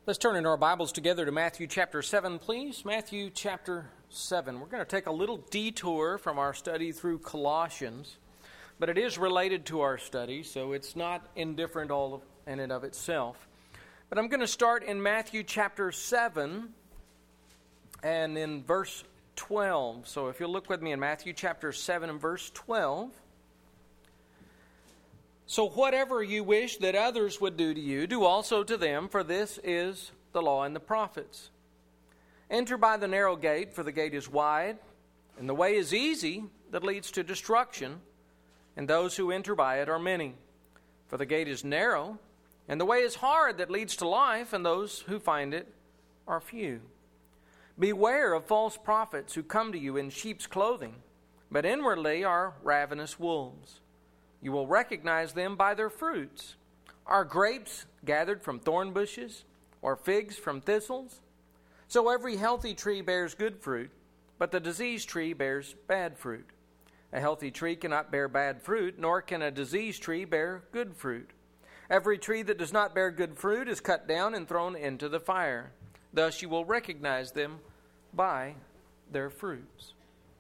Let's turn in our Bibles together to Matthew chapter 7, please. Matthew chapter 7. We're going to take a little detour from our study through Colossians, but it is related to our study, so it's not indifferent all in and of itself. But I'm going to start in Matthew chapter 7 and in verse 12. So if you'll look with me in Matthew chapter 7 and verse 12. So whatever you wish that others would do to you, do also to them, for this is the law and the prophets. Enter by the narrow gate, for the gate is wide, and the way is easy that leads to destruction, and those who enter by it are many. For the gate is narrow, and the way is hard that leads to life, and those who find it are few. Beware of false prophets who come to you in sheep's clothing, but inwardly are ravenous wolves. You will recognize them by their fruits. Are grapes gathered from thorn bushes, or figs from thistles? So every healthy tree bears good fruit, but the diseased tree bears bad fruit. A healthy tree cannot bear bad fruit, nor can a diseased tree bear good fruit. Every tree that does not bear good fruit is cut down and thrown into the fire. Thus you will recognize them by their fruits.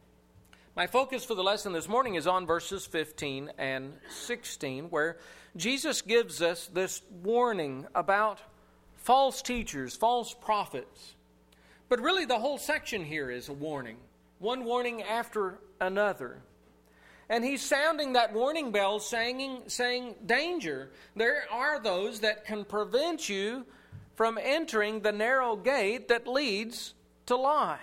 My focus for the lesson this morning is on verses 15 and 16, where Jesus gives us this warning about false teachers, false prophets. But really the whole section here is a warning, one warning after another. And he's sounding that warning bell saying, danger. There are those that can prevent you from entering the narrow gate that leads to life.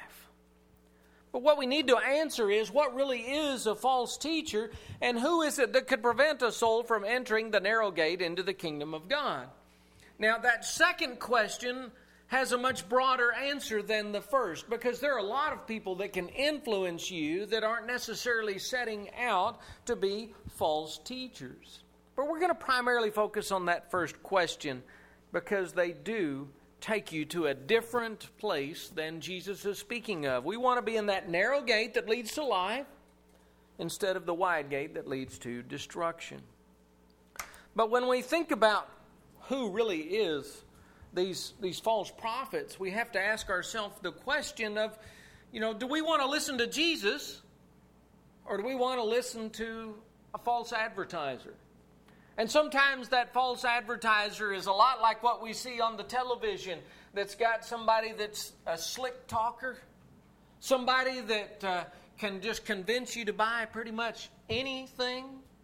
But what we need to answer is, what really is a false teacher, and who is it that could prevent a soul from entering the narrow gate into the kingdom of God? Now, that second question has a much broader answer than the first, because there are a lot of people that can influence you that aren't necessarily setting out to be false teachers. But we're going to primarily focus on that first question, because they do take you to a different place than Jesus is speaking of. We want to be in that narrow gate that leads to life instead of the wide gate that leads to destruction. But when we think about who really is these false prophets, we have to ask ourselves the question of, do we want to listen to Jesus, or do we want to listen to a false advertiser? And sometimes that false advertiser is a lot like what we see on the television, that's got somebody that's a slick talker, somebody that can just convince you to buy pretty much anything.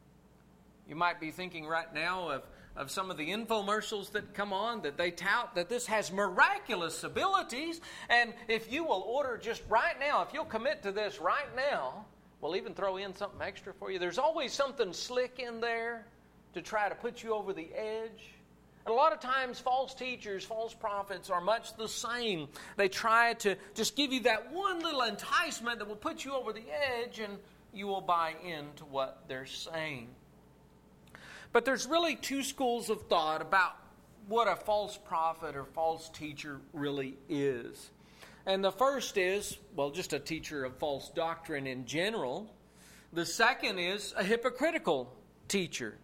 You might be thinking right now of some of the infomercials that come on, that they tout that this has miraculous abilities, and if you will order just right now, if you'll commit to this right now, we'll even throw in something extra for you. There's always something slick in there to try to put you over the edge. And a lot of times false teachers, false prophets are much the same. They try to just give you that one little enticement that will put you over the edge, and you will buy into what they're saying. But there's really two schools of thought about what a false prophet or false teacher really is. And the first is, just a teacher of false doctrine in general. The second is a hypocritical teacher.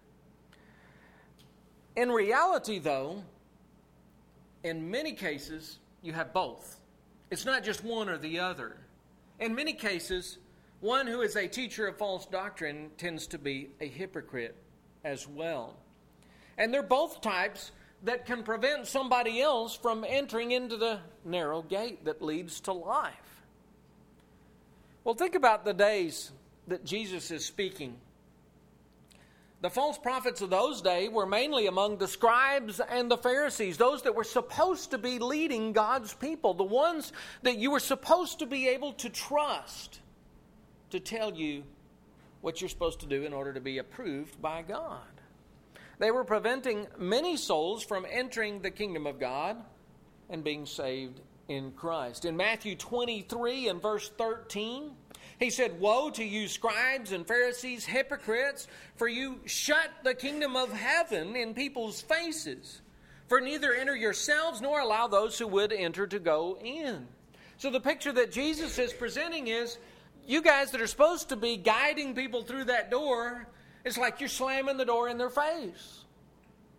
In reality, though, in many cases, you have both. It's not just one or the other. In many cases, one who is a teacher of false doctrine tends to be a hypocrite as well. And they're both types that can prevent somebody else from entering into the narrow gate that leads to life. Well, think about the days that Jesus is speaking. The false prophets of those days were mainly among the scribes and the Pharisees, those that were supposed to be leading God's people, the ones that you were supposed to be able to trust to tell you what you're supposed to do in order to be approved by God. They were preventing many souls from entering the kingdom of God and being saved in Christ. In Matthew 23 and verse 13, he said, "Woe to you, scribes and Pharisees, hypocrites, for you shut the kingdom of heaven in people's faces. For neither enter yourselves nor allow those who would enter to go in." So the picture that Jesus is presenting is, you guys that are supposed to be guiding people through that door, it's like you're slamming the door in their face.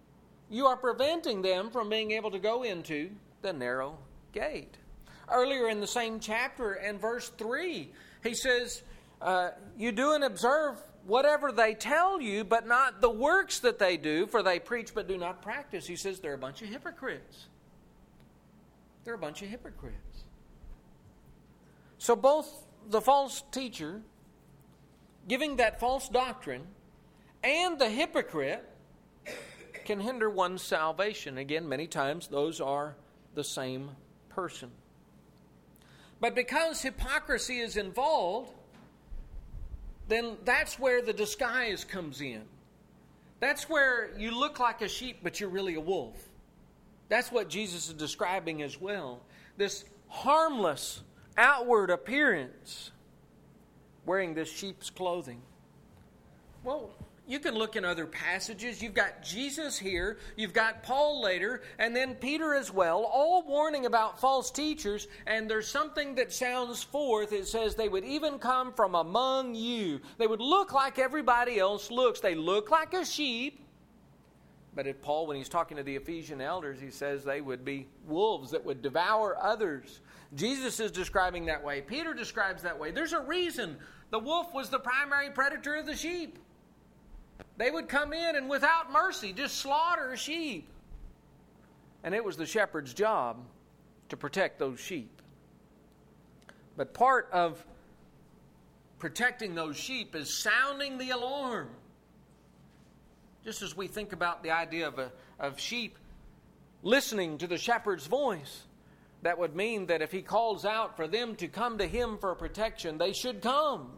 you are preventing them from being able to go into the narrow gate. Earlier in the same chapter, in verse 3, he says, you do and observe whatever they tell you, but not the works that they do, for they preach but do not practice. He says they're a bunch of hypocrites. They're a bunch of hypocrites. So both the false teacher giving that false doctrine and the hypocrite can hinder one's salvation. Again, many times those are the same person. But because hypocrisy is involved, then that's where the disguise comes in. That's where you look like a sheep, but you're really a wolf. That's what Jesus is describing as well. This harmless outward appearance, wearing this sheep's clothing. Well, you can look in other passages. You've got Jesus here, you've got Paul later, and then Peter as well, all warning about false teachers. And there's something that sounds forth. It says they would even come from among you. They would look like everybody else looks. They look like a sheep. But at Paul, when he's talking to the Ephesian elders, he says they would be wolves that would devour others. Jesus is describing that way. Peter describes that way. There's a reason the wolf was the primary predator of the sheep. They would come in and without mercy just slaughter sheep. And it was the shepherd's job to protect those sheep. But part of protecting those sheep is sounding the alarm. Just as we think about the idea of sheep listening to the shepherd's voice, that would mean that if he calls out for them to come to him for protection, they should come.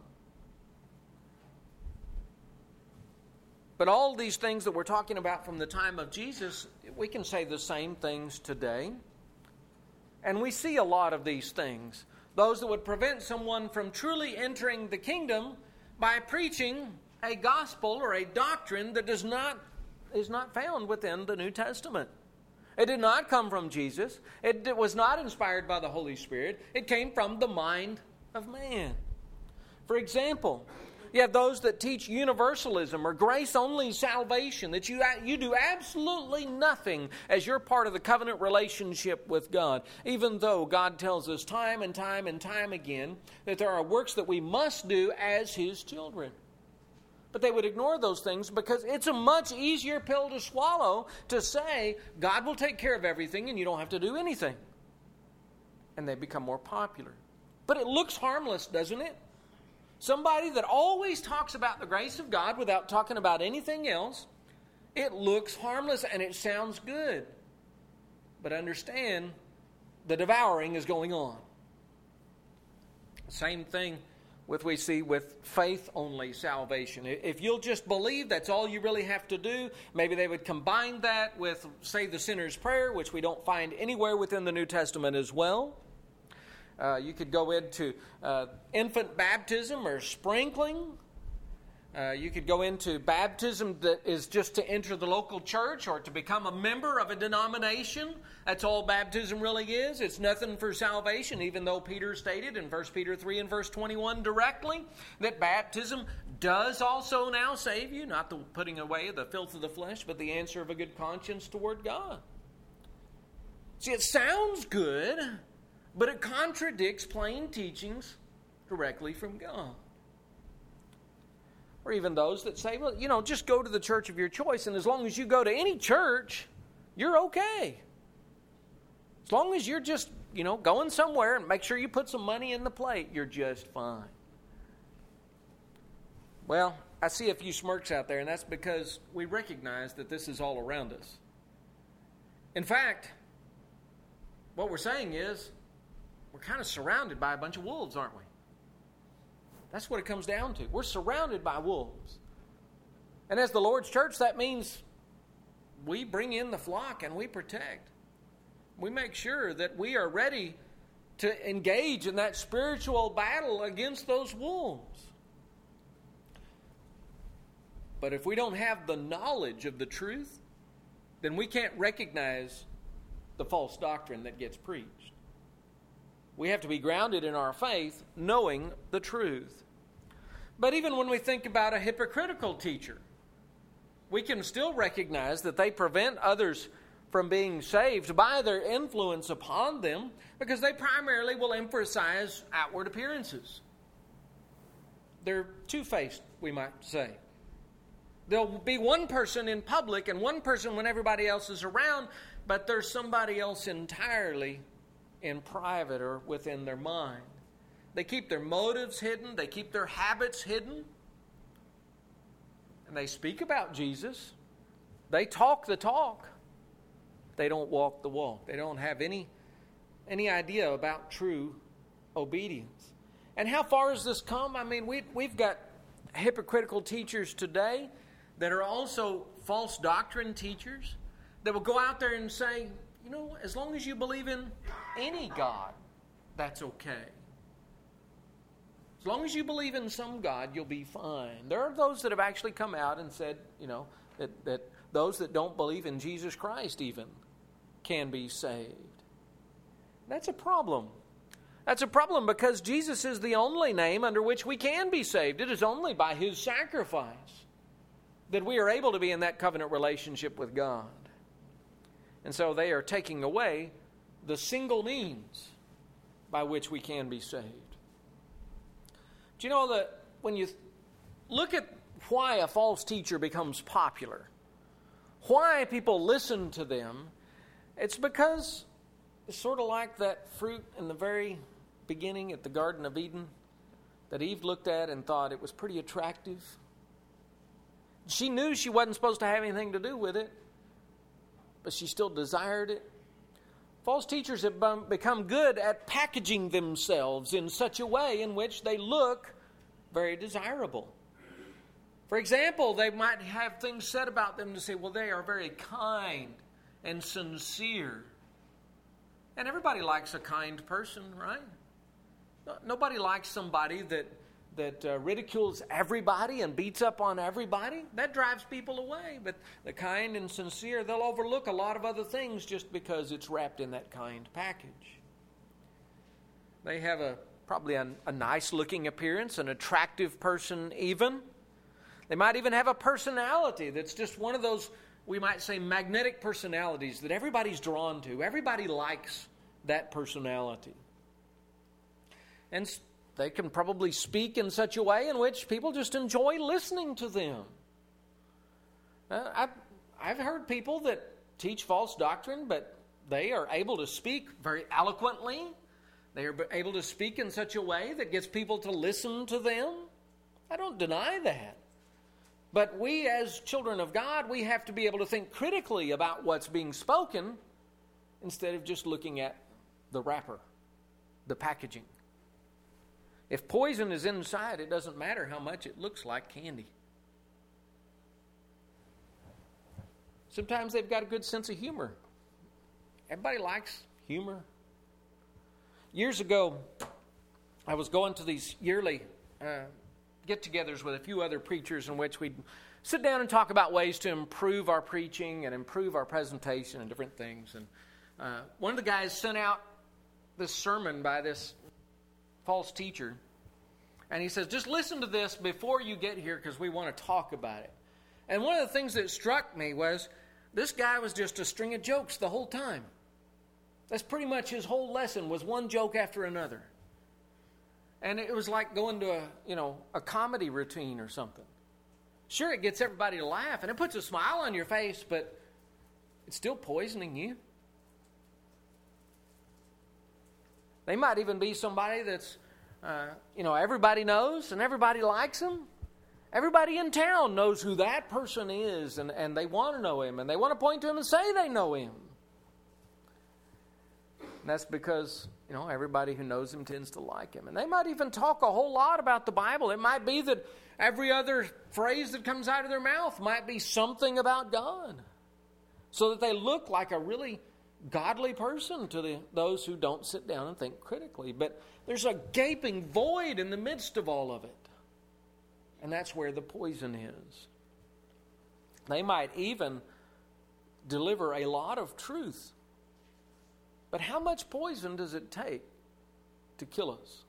But all these things that we're talking about from the time of Jesus, we can say the same things today. And we see a lot of these things. Those that would prevent someone from truly entering the kingdom by preaching a gospel or a doctrine that is not found within the New Testament. It did not come from Jesus. It was not inspired by the Holy Spirit. It came from the mind of man. For example, you have those that teach universalism or grace-only salvation, that you do absolutely nothing as you're part of the covenant relationship with God, even though God tells us time and time and time again that there are works that we must do as His children. But they would ignore those things because it's a much easier pill to swallow to say, God will take care of everything and you don't have to do anything. And they become more popular. But it looks harmless, doesn't it? Somebody that always talks about the grace of God without talking about anything else, it looks harmless and it sounds good. But understand, the devouring is going on. Same thing we see with faith-only salvation. If you'll just believe, that's all you really have to do. Maybe they would combine that with, say, the sinner's prayer, which we don't find anywhere within the New Testament as well. You could go into infant baptism or sprinkling. You could go into baptism that is just to enter the local church or to become a member of a denomination. That's all baptism really is. It's nothing for salvation, even though Peter stated in 1 Peter 3 and verse 21 directly that baptism does also now save you, not the putting away the filth of the flesh, but the answer of a good conscience toward God. See, it sounds good, but it contradicts plain teachings directly from God. Or even those that say, well, just go to the church of your choice, and as long as you go to any church, you're okay. As long as you're just, going somewhere and make sure you put some money in the plate, you're just fine. Well, I see a few smirks out there, and that's because we recognize that this is all around us. In fact, what we're saying is, we're kind of surrounded by a bunch of wolves, aren't we? That's what it comes down to. We're surrounded by wolves. And as the Lord's church, that means we bring in the flock and we protect. We make sure that we are ready to engage in that spiritual battle against those wolves. But if we don't have the knowledge of the truth, then we can't recognize the false doctrine that gets preached. We have to be grounded in our faith, knowing the truth. But even when we think about a hypocritical teacher, we can still recognize that they prevent others from being saved by their influence upon them, because they primarily will emphasize outward appearances. They're two-faced, we might say. There'll be one person in public and one person when everybody else is around, but there's somebody else entirely in private or within their mind. They keep their motives hidden. They keep their habits hidden. And they speak about Jesus. They talk the talk. They don't walk the walk. They don't have any idea about true obedience. And how far has this come? I mean, we've got hypocritical teachers today that are also false doctrine teachers that will go out there and say, you know, as long as you believe in any God, that's okay. As long as you believe in some God, you'll be fine. There are those that have actually come out and said, you know, that those that don't believe in Jesus Christ even can be saved. That's a problem. That's a problem because Jesus is the only name under which we can be saved. It is only by His sacrifice that we are able to be in that covenant relationship with God. And so they are taking away the single means by which we can be saved. Do you know that when you look at why a false teacher becomes popular, why people listen to them, it's because it's sort of like that fruit in the very beginning at the Garden of Eden that Eve looked at and thought it was pretty attractive. She knew she wasn't supposed to have anything to do with it, but she still desired it. False teachers have become good at packaging themselves in such a way in which they look very desirable. For example, they might have things said about them to say, well, they are very kind and sincere. And everybody likes a kind person, right? Nobody likes somebody that ridicules everybody and beats up on everybody. That drives people away. But the kind and sincere, they'll overlook a lot of other things just because it's wrapped in that kind package. They have probably a nice-looking appearance, an attractive person even. They might even have a personality that's just one of those, we might say, magnetic personalities that everybody's drawn to. Everybody likes that personality. And they can probably speak in such a way in which people just enjoy listening to them. I've heard people that teach false doctrine, but they are able to speak very eloquently. They are able to speak in such a way that gets people to listen to them. I don't deny that. But we as children of God, we have to be able to think critically about what's being spoken instead of just looking at the wrapper, the packaging. If poison is inside, it doesn't matter how much it looks like candy. Sometimes they've got a good sense of humor. Everybody likes humor. Years ago, I was going to these yearly get-togethers with a few other preachers in which we'd sit down and talk about ways to improve our preaching and improve our presentation and different things. And one of the guys sent out this sermon by this false teacher, and he says, just listen to this before you get here because we want to talk about it. And one of the things that struck me was this guy was just a string of jokes the whole time. That's pretty much his whole lesson, was one joke after another. And it was like going to a comedy routine or something. Sure, it gets everybody to laugh, and it puts a smile on your face, but it's still poisoning you. They might even be somebody that's, everybody knows and everybody likes them. Everybody in town knows who that person is, and they want to know him, and they want to point to him and say they know him. And that's because, everybody who knows him tends to like him. And they might even talk a whole lot about the Bible. It might be that every other phrase that comes out of their mouth might be something about God, so that they look like a really godly person to those who don't sit down and think critically. But there's a gaping void in the midst of all of it. And that's where the poison is. They might even deliver a lot of truth. But how much poison does it take to kill us?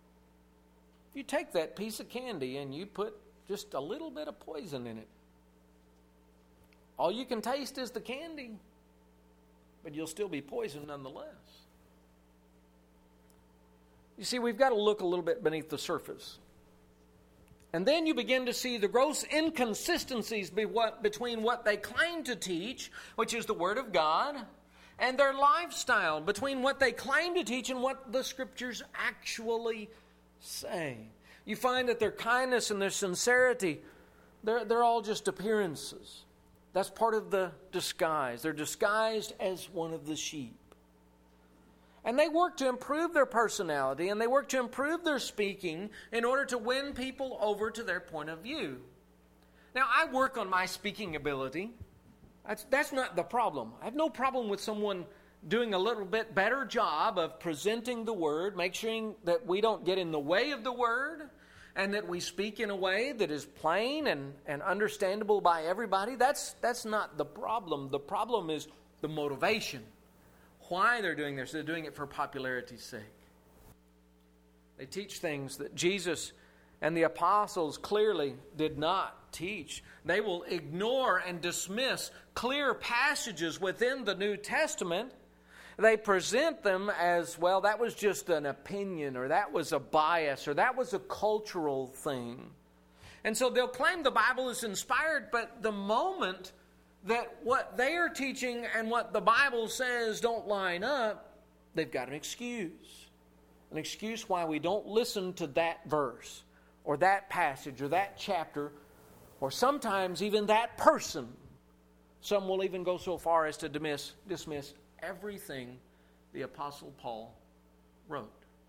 If you take that piece of candy and you put just a little bit of poison in it, All you can taste is the candy, but you'll still be poisoned nonetheless. You see, we've got to look a little bit beneath the surface. And then you begin to see the gross inconsistencies between what they claim to teach, which is the Word of God, and their lifestyle, between what they claim to teach and what the Scriptures actually say. You find that their kindness and their sincerity, they're all just appearances. That's part of the disguise. They're disguised as one of the sheep. And they work to improve their personality, and they work to improve their speaking in order to win people over to their point of view. Now, I work on my speaking ability. That's not the problem. I have no problem with someone doing a little bit better job of presenting the Word, make sure that we don't get in the way of the Word, and that we speak in a way that is plain and understandable by everybody. That's not the problem. The problem is the motivation. Why they're doing this. They're doing it for popularity's sake. They teach things that Jesus and the apostles clearly did not teach. They will ignore and dismiss clear passages within the New Testament. They present them as, well, that was just an opinion, or that was a bias, or that was a cultural thing. And so they'll claim the Bible is inspired, but the moment that what they are teaching and what the Bible says don't line up, they've got an excuse. An excuse why we don't listen to that verse, or that passage, or that chapter, or sometimes even that person. Some will even go so far as to dismiss everything the Apostle Paul wrote.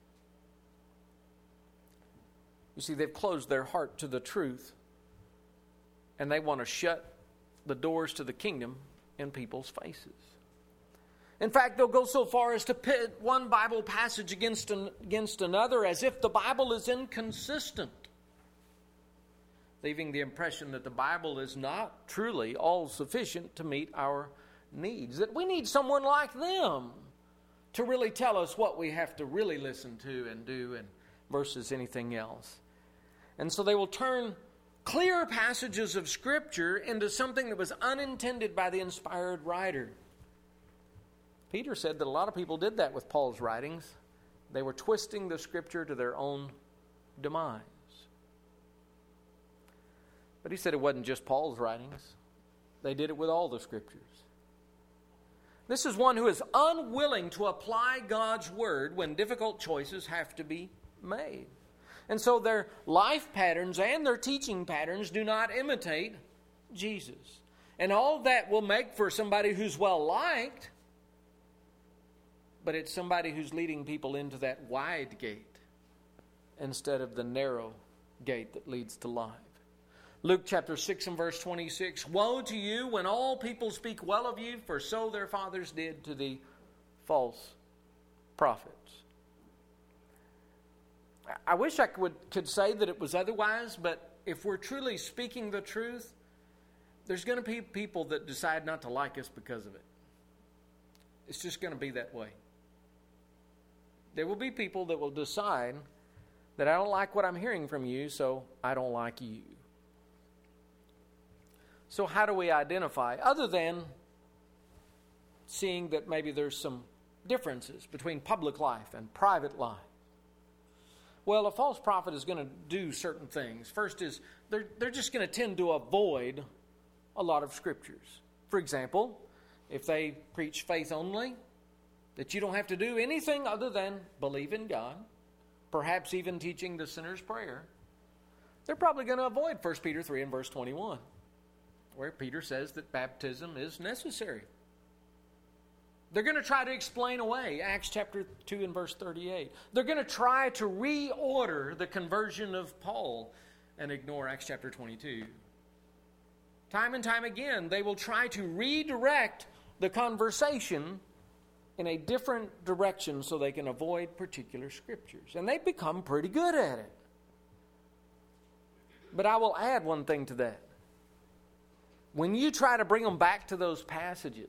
You see, they've closed their heart to the truth, and they want to shut the doors to the kingdom in people's faces. In fact, they'll go so far as to pit one Bible passage against another as if the Bible is inconsistent, leaving the impression that the Bible is not truly all sufficient to meet our needs, that we need someone like them to really tell us what we have to really listen to and do and versus anything else. And so they will turn clear passages of Scripture into something that was unintended by the inspired writer. Peter said that a lot of people did that with Paul's writings. They were twisting the Scripture to their own demise. But he said it wasn't just Paul's writings. They did it with all the Scriptures. This is one who is unwilling to apply God's Word when difficult choices have to be made. And so their life patterns and their teaching patterns do not imitate Jesus. And all that will make for somebody who's well liked, but it's somebody who's leading people into that wide gate instead of the narrow gate that leads to life. Luke chapter 6 and verse 26, "Woe to you when all people speak well of you, for so their fathers did to the false prophets." I wish I could say that it was otherwise, but if we're truly speaking the truth, there's going to be people that decide not to like us because of it. It's just going to be that way. There will be people that will decide that I don't like what I'm hearing from you, so I don't like you. So how do we identify, other than seeing that maybe there's some differences between public life and private life? Well, a false prophet is going to do certain things. First is they're just going to tend to avoid a lot of scriptures. For example, if they preach faith only, that you don't have to do anything other than believe in God, perhaps even teaching the sinner's prayer, they're probably going to avoid 1 Peter 3 and verse 21, where Peter says that baptism is necessary. They're going to try to explain away Acts chapter 2 and verse 38. They're going to try to reorder the conversion of Paul and ignore Acts chapter 22. Time and time again, they will try to redirect the conversation in a different direction so they can avoid particular scriptures. And they've become pretty good at it. But I will add one thing to that. When you try to bring them back to those passages,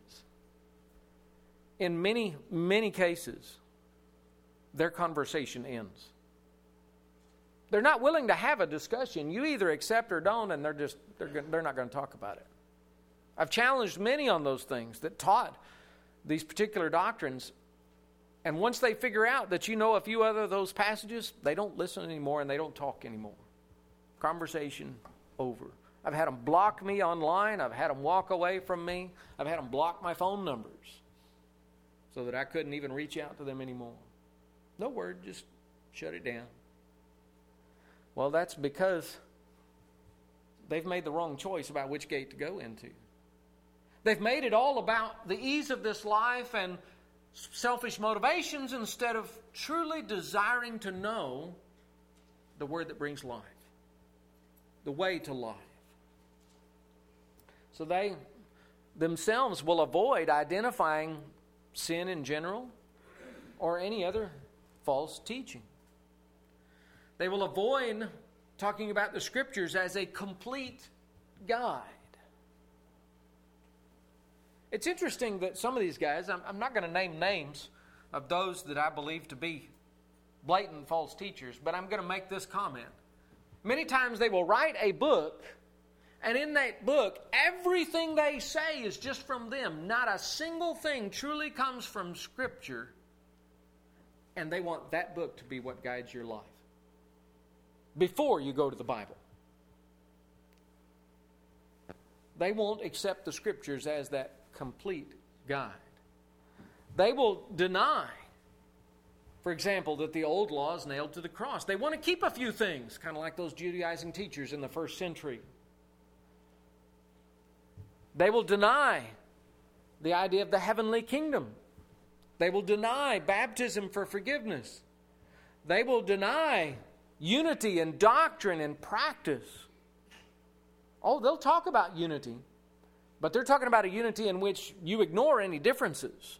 in many, many cases, their conversation ends. They're not willing to have a discussion. You either accept or don't, and they're not going to talk about it. I've challenged many on those things that taught these particular doctrines. And once they figure out that you know a few other of those passages, they don't listen anymore and they don't talk anymore. Conversation over. I've had them block me online. I've had them walk away from me. I've had them block my phone numbers so that I couldn't even reach out to them anymore. No word, just shut it down. Well, that's because they've made the wrong choice about which gate to go into. They've made it all about the ease of this life and selfish motivations instead of truly desiring to know the word that brings life, the way to life. So they themselves will avoid identifying sin in general or any other false teaching. They will avoid talking about the Scriptures as a complete guide. It's interesting that some of these guys, I'm not going to name names of those that I believe to be blatant false teachers, but I'm going to make this comment. Many times they will write a book, and in that book, everything they say is just from them. Not a single thing truly comes from Scripture, and they want that book to be what guides your life before you go to the Bible. They won't accept the Scriptures as that complete guide. They will deny, for example, that the old law is nailed to the cross. They want to keep a few things, kind of like those Judaizing teachers in the first century. They will deny the idea of the heavenly kingdom. They will deny baptism for forgiveness. They will deny unity in doctrine and practice. Oh, they'll talk about unity, but they're talking about a unity in which you ignore any differences.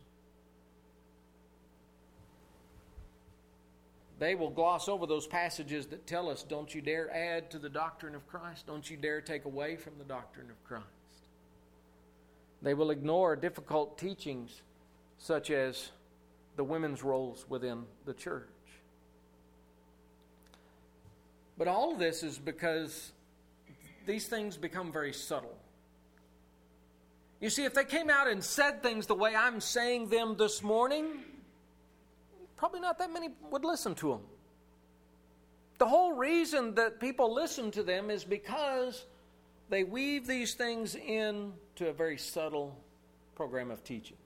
They will gloss over those passages that tell us, don't you dare add to the doctrine of Christ. Don't you dare take away from the doctrine of Christ. They will ignore difficult teachings such as the women's roles within the church. But all of this is because these things become very subtle. You see, if they came out and said things the way I'm saying them this morning, probably not that many would listen to them. The whole reason that people listen to them is because they weave these things into a very subtle program of teaching.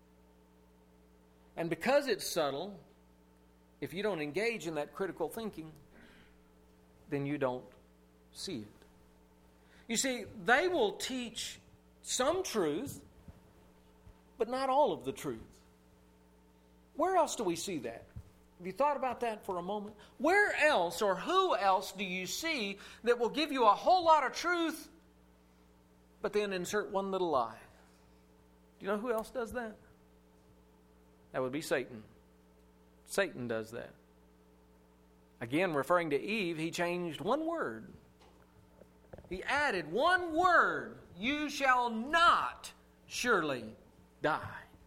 And because it's subtle, if you don't engage in that critical thinking, then you don't see it. You see, they will teach some truth, but not all of the truth. Where else do we see that? Have you thought about that for a moment? Where else or who else do you see that will give you a whole lot of truth, but then insert one little lie? Do you know who else does that? That would be Satan. Satan does that. Again, referring to Eve, he changed one word. He added one word. You shall not surely die.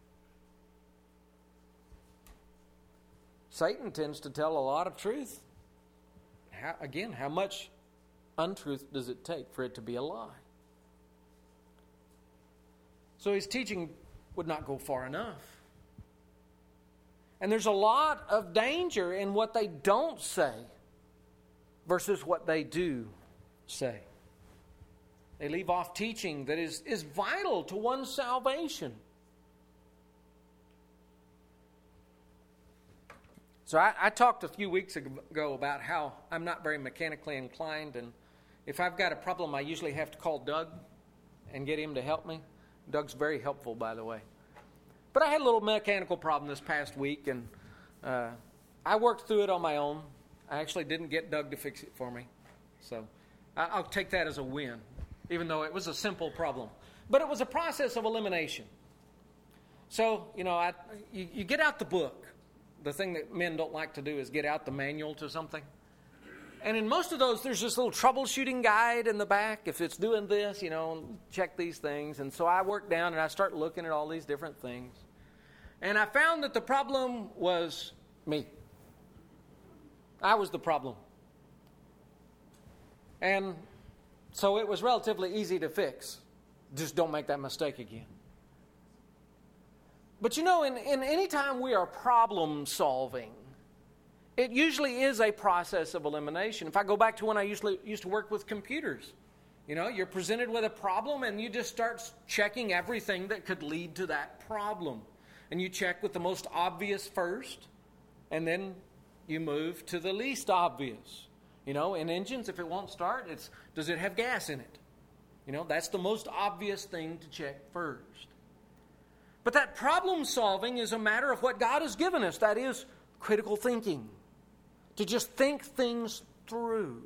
Satan tends to tell a lot of truth. How much untruth does it take for it to be a lie? So his teaching would not go far enough. And there's a lot of danger in what they don't say versus what they do say. They leave off teaching that is vital to one's salvation. So I talked a few weeks ago about how I'm not very mechanically inclined, and if I've got a problem, I usually have to call Doug and get him to help me. Doug's very helpful, by the way. But I had a little mechanical problem this past week, and I worked through it on my own. I actually didn't get Doug to fix it for me. So I'll take that as a win, even though it was a simple problem. But it was a process of elimination. So, you get out the book. The thing that men don't like to do is get out the manual to something. And in most of those, there's this little troubleshooting guide in the back. If it's doing this, check these things. And so I work down and I start looking at all these different things. And I found that the problem was me. I was the problem. And so it was relatively easy to fix. Just don't make that mistake again. But in any time we are problem solving, it usually is a process of elimination. If I go back to when I used to work with computers, you're presented with a problem and you just start checking everything that could lead to that problem. And you check with the most obvious first, and then you move to the least obvious. In engines, if it won't start, does it have gas in it? That's the most obvious thing to check first. But that problem solving is a matter of what God has given us. That is critical thinking. To just think things through.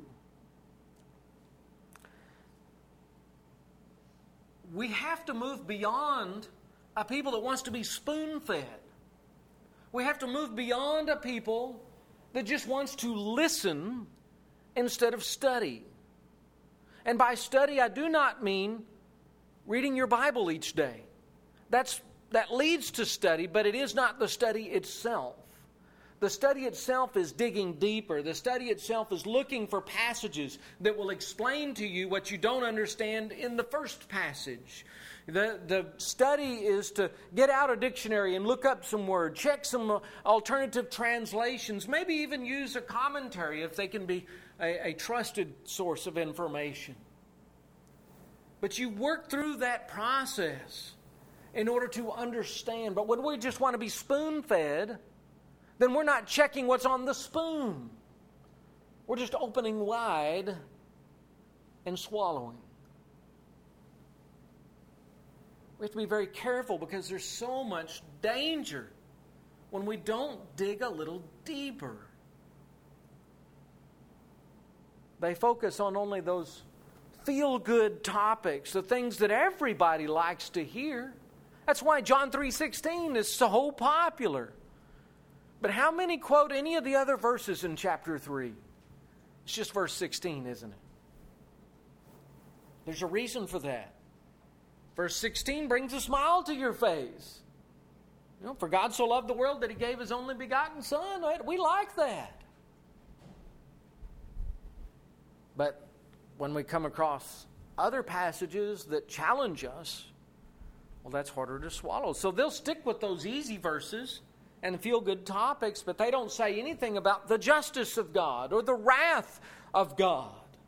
We have to move beyond a people that wants to be spoon-fed. We have to move beyond a people that just wants to listen instead of study. And by study, I do not mean reading your Bible each day. That leads to study, but it is not the study itself. The study itself is digging deeper. The study itself is looking for passages that will explain to you what you don't understand in the first passage. The study is to get out a dictionary and look up some words, check some alternative translations, maybe even use a commentary if they can be a trusted source of information. But you work through that process in order to understand. But when we just want to be spoon-fed, then we're not checking what's on the spoon. We're just opening wide and swallowing. We have to be very careful because there's so much danger when we don't dig a little deeper. They focus on only those feel-good topics, the things that everybody likes to hear. That's why John 3:16 is so popular. But how many quote any of the other verses in chapter 3? It's just verse 16, isn't it? There's a reason for that. Verse 16 brings a smile to your face. For God so loved the world that He gave His only begotten Son. We like that. But when we come across other passages that challenge us, well, that's harder to swallow. So they'll stick with those easy verses and feel-good topics, but they don't say anything about the justice of God or the wrath of God.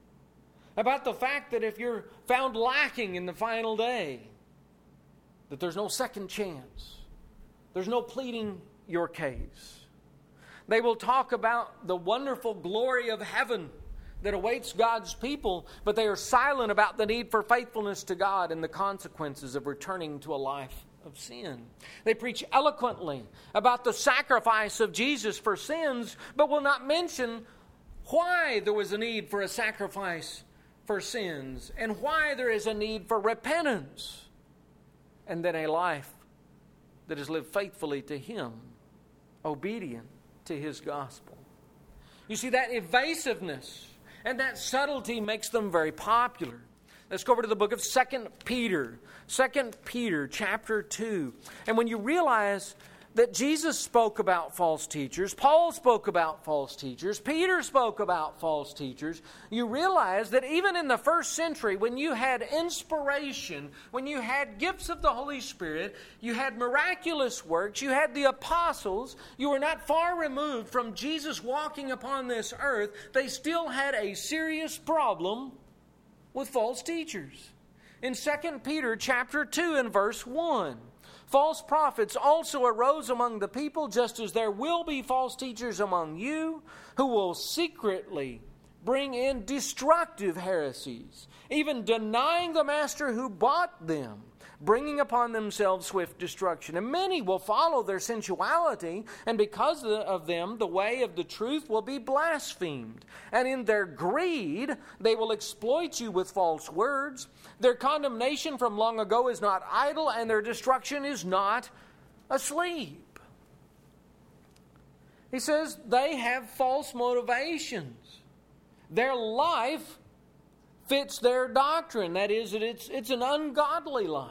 About the fact that if you're found lacking in the final day, that there's no second chance. There's no pleading your case. They will talk about the wonderful glory of heaven that awaits God's people, but they are silent about the need for faithfulness to God and the consequences of returning to a life of sin. They preach eloquently about the sacrifice of Jesus for sins, but will not mention why there was a need for a sacrifice for sins and why there is a need for repentance and then a life that is lived faithfully to Him, obedient to His gospel. You see, that evasiveness and that subtlety makes them very popular. Let's go over to the book of 2 Peter. 2 Peter chapter 2. And when you realize that Jesus spoke about false teachers, Paul spoke about false teachers, Peter spoke about false teachers, you realize that even in the first century, when you had inspiration, when you had gifts of the Holy Spirit, you had miraculous works, you had the apostles, you were not far removed from Jesus walking upon this earth, they still had a serious problem with false teachers. In 2 Peter chapter 2 and verse 1, false prophets also arose among the people, just as there will be false teachers among you, who will secretly bring in destructive heresies, even denying the master who bought them, bringing upon themselves swift destruction. And many will follow their sensuality, and because of them, the way of the truth will be blasphemed. And in their greed, they will exploit you with false words. Their condemnation from long ago is not idle, and their destruction is not asleep. He says they have false motivations. Their life fits their doctrine. That is, that it's an ungodly life.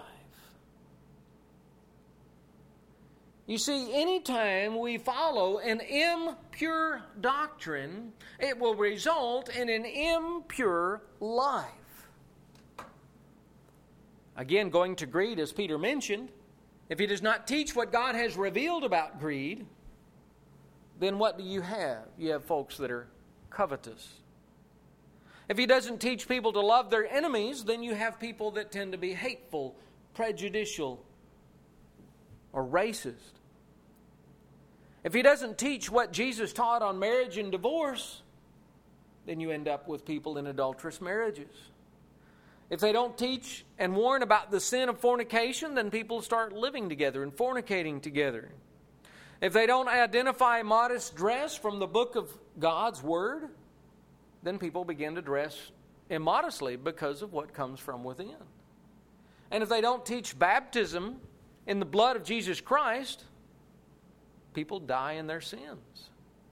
You see, anytime we follow an impure doctrine, it will result in an impure life. Again, going to greed, as Peter mentioned, if he does not teach what God has revealed about greed, then what do you have? You have folks that are covetous. If he doesn't teach people to love their enemies, then you have people that tend to be hateful, prejudicial, or racist. If he doesn't teach what Jesus taught on marriage and divorce, then you end up with people in adulterous marriages. If they don't teach and warn about the sin of fornication, then people start living together and fornicating together. If they don't identify modest dress from the book of God's Word, then people begin to dress immodestly because of what comes from within. And if they don't teach baptism in the blood of Jesus Christ, people die in their sins.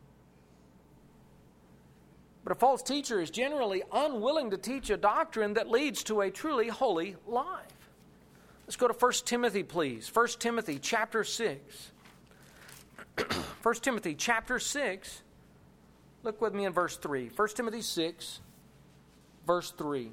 But a false teacher is generally unwilling to teach a doctrine that leads to a truly holy life. Let's go to 1 Timothy, please. 1 Timothy chapter 6. 1 Timothy chapter 6. Look with me in verse 3. 1 Timothy 6, verse 3.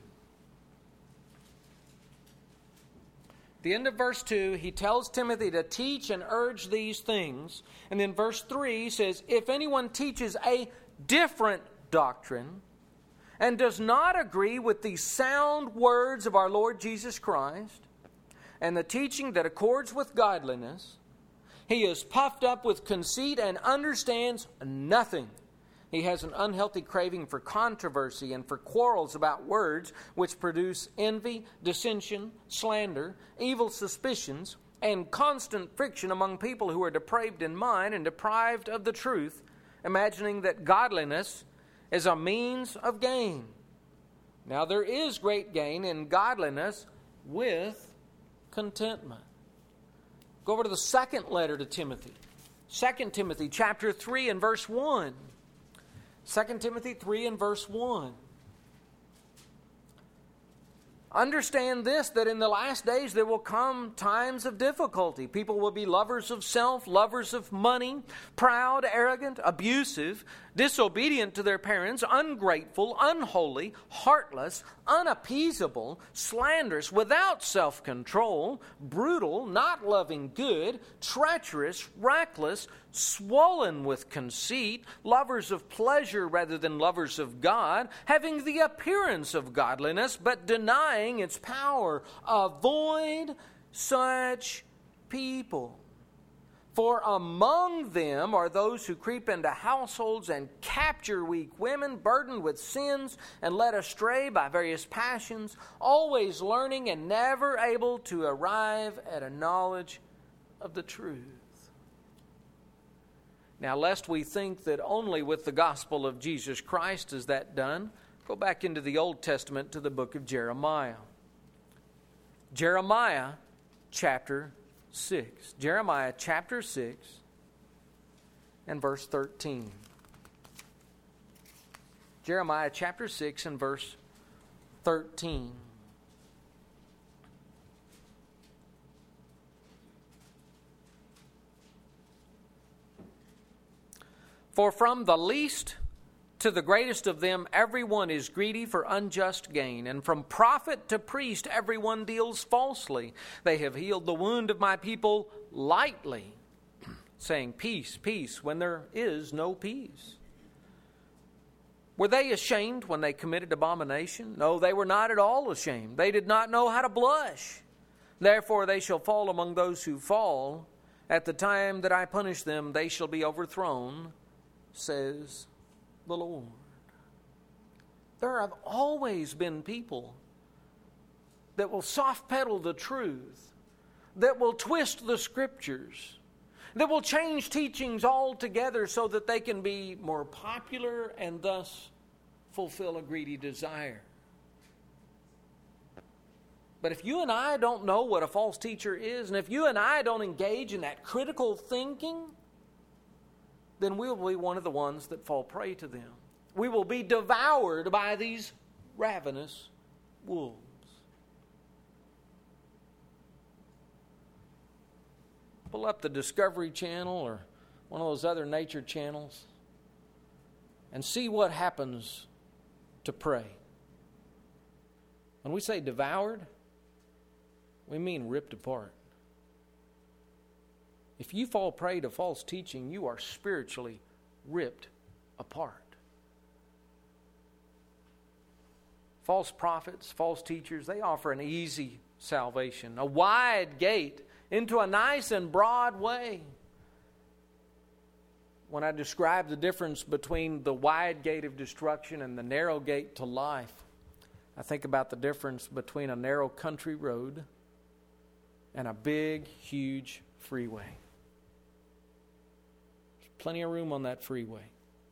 At the end of verse 2, he tells Timothy to teach and urge these things. And then verse 3 says, if anyone teaches a different doctrine and does not agree with the sound words of our Lord Jesus Christ and the teaching that accords with godliness, he is puffed up with conceit and understands nothing. He has an unhealthy craving for controversy and for quarrels about words, which produce envy, dissension, slander, evil suspicions, and constant friction among people who are depraved in mind and deprived of the truth, imagining that godliness is a means of gain. Now there is great gain in godliness with contentment. Go over to the second letter to Timothy. 2 Timothy chapter 3 and verse 1. 2 Timothy 3 and verse 1. Understand this, that in the last days there will come times of difficulty. People will be lovers of self, lovers of money, proud, arrogant, abusive, disobedient to their parents, ungrateful, unholy, heartless, unappeasable, slanderous, without self-control, brutal, not loving good, treacherous, reckless, swollen with conceit, lovers of pleasure rather than lovers of God, having the appearance of godliness but denying its power. Avoid such people. For among them are those who creep into households and capture weak women, burdened with sins and led astray by various passions, always learning and never able to arrive at a knowledge of the truth. Now, lest we think that only with the gospel of Jesus Christ is that done, go back into the Old Testament to the book of Jeremiah. Jeremiah chapter 6. Jeremiah chapter 6 and verse 13. Jeremiah chapter 6 and verse 13. For from the least to the greatest of them, everyone is greedy for unjust gain, and from prophet to priest, everyone deals falsely. They have healed the wound of my people lightly, saying, peace, peace, when there is no peace. Were they ashamed when they committed abomination? No, they were not at all ashamed. They did not know how to blush. Therefore they shall fall among those who fall. At the time that I punish them, they shall be overthrown, says the Lord. There have always been people that will soft pedal the truth, that will twist the scriptures, that will change teachings altogether so that they can be more popular and thus fulfill a greedy desire. But if you and I don't know what a false teacher is, and if you and I don't engage in that critical thinking, then we will be one of the ones that fall prey to them. We will be devoured by these ravenous wolves. Pull up the Discovery Channel or one of those other nature channels and see what happens to prey. When we say devoured, We mean ripped apart. If you fall prey to false teaching, you are spiritually ripped apart. False prophets, false teachers, they offer an easy salvation, a wide gate into a nice and broad way. When I describe the difference between the wide gate of destruction and the narrow gate to life, I think about the difference between a narrow country road and a big, huge freeway. There's plenty of room on that freeway.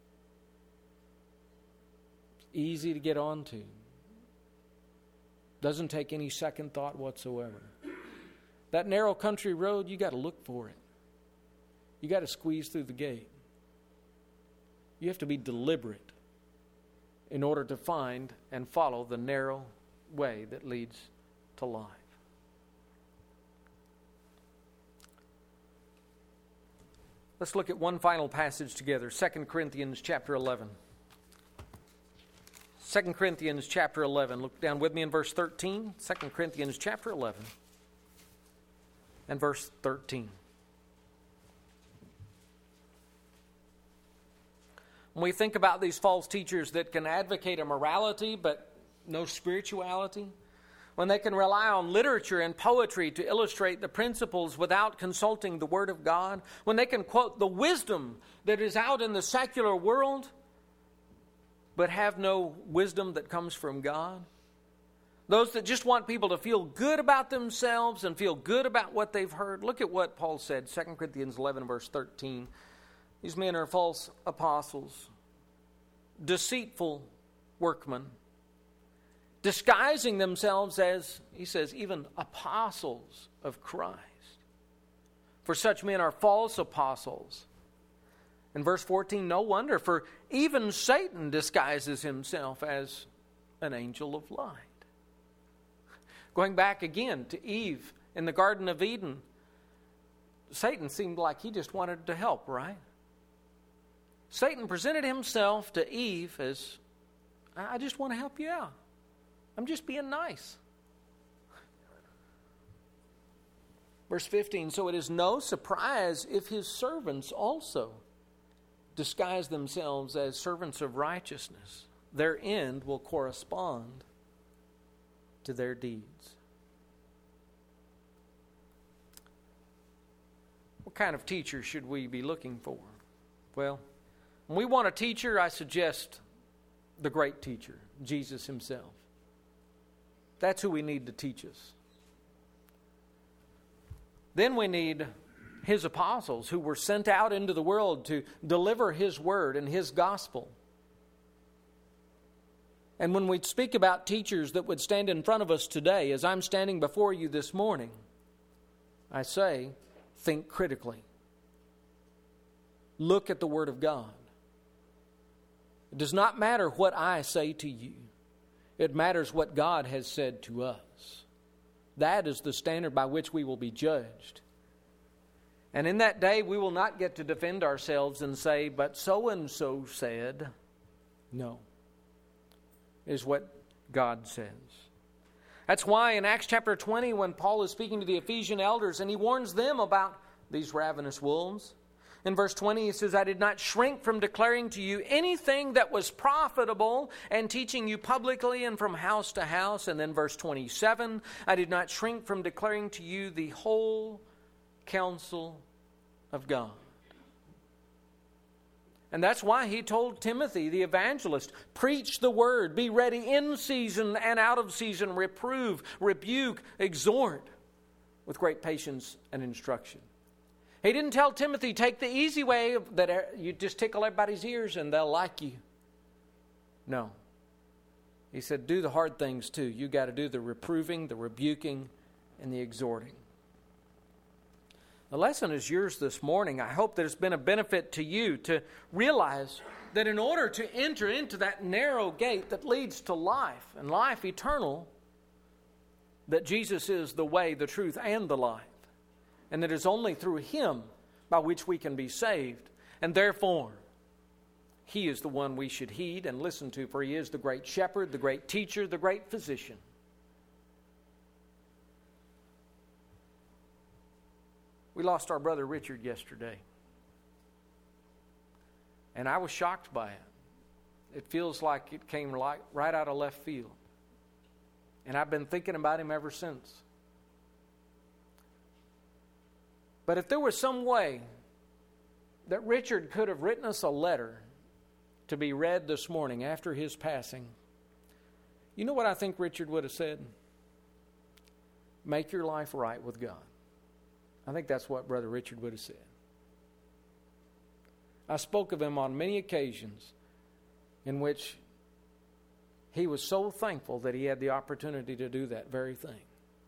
It's easy to get onto. Doesn't take any second thought whatsoever. That narrow country road, you got to look for it. You got to squeeze through the gate. You have to be deliberate in order to find and follow the narrow way that leads to life. Let's look at one final passage together, 2 Corinthians chapter 11. 2 Corinthians chapter 11. Look down with me in verse 13. 2 Corinthians chapter 11 and verse 13. When we think about these false teachers that can advocate a morality but no spirituality, when they can rely on literature and poetry to illustrate the principles without consulting the Word of God, when they can quote the wisdom that is out in the secular world but have no wisdom that comes from God, those that just want people to feel good about themselves and feel good about what they've heard. Look at what Paul said, 2 Corinthians 11, verse 13. These men are false apostles, deceitful workmen, disguising themselves as, he says, even apostles of Christ. For such men are false apostles. In verse 14, no wonder, for even Satan disguises himself as an angel of light. Going back again to Eve in the Garden of Eden, Satan seemed like he just wanted to help, right? Satan presented himself to Eve as, I just want to help you out. I'm just being nice. Verse 15, so it is no surprise if his servants also disguise themselves as servants of righteousness. Their end will correspond to their deeds. What kind of teacher should we be looking for? Well, when we want a teacher, I suggest the great teacher, Jesus himself. That's who we need to teach us. Then we need his apostles who were sent out into the world to deliver his word and his gospel. And when we speak about teachers that would stand in front of us today, as I'm standing before you this morning, I say, think critically. Look at the Word of God. It does not matter what I say to you. It matters what God has said to us. That is the standard by which we will be judged. And in that day, we will not get to defend ourselves and say, but so-and-so said. No. It is what God says. That's why in Acts chapter 20, when Paul is speaking to the Ephesian elders, and he warns them about these ravenous wolves, in verse 20 he says, I did not shrink from declaring to you anything that was profitable and teaching you publicly and from house to house. And then verse 27, I did not shrink from declaring to you the whole counsel of God. And that's why he told Timothy, the evangelist, preach the word, be ready in season and out of season, reprove, rebuke, exhort with great patience and instruction. He didn't tell Timothy, take the easy way that you just tickle everybody's ears and they'll like you. No. He said, do the hard things too. You got to do the reproving, the rebuking, and the exhorting. The lesson is yours this morning. I hope that it's been a benefit to you to realize that in order to enter into that narrow gate that leads to life and life eternal, that Jesus is the way, the truth, and the life. And that it is only through Him by which we can be saved. And therefore, He is the one we should heed and listen to, for He is the great shepherd, the great teacher, the great physician. We lost our brother Richard yesterday. And I was shocked by it. It feels like it came right out of left field. And I've been thinking about him ever since. But if there was some way that Richard could have written us a letter to be read this morning after his passing, you know what I think Richard would have said? Make your life right with God. I think that's what Brother Richard would have said. I spoke of him on many occasions in which he was so thankful that he had the opportunity to do that very thing.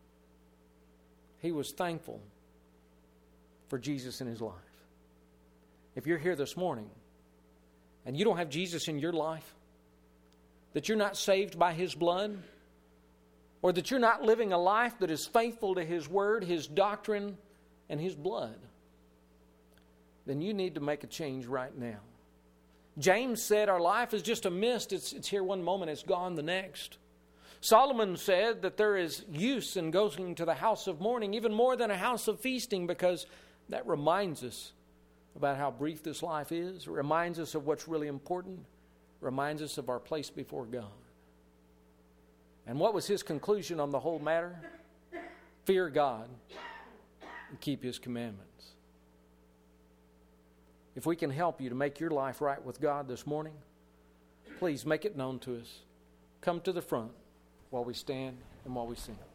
He was thankful for Jesus in his life. If you're here this morning and you don't have Jesus in your life, that you're not saved by his blood, or that you're not living a life that is faithful to his word, his doctrine, and his blood, then you need to make a change right now. James said our life is just a mist. It's here one moment, it's gone the next. Solomon said that there is use in going to the house of mourning, even more than a house of feasting, because that reminds us about how brief this life is. It reminds us of what's really important. It reminds us of our place before God. And what was his conclusion on the whole matter? Fear God and keep his commandments. If we can help you to make your life right with God this morning, please make it known to us. Come to the front while we stand and while we sing.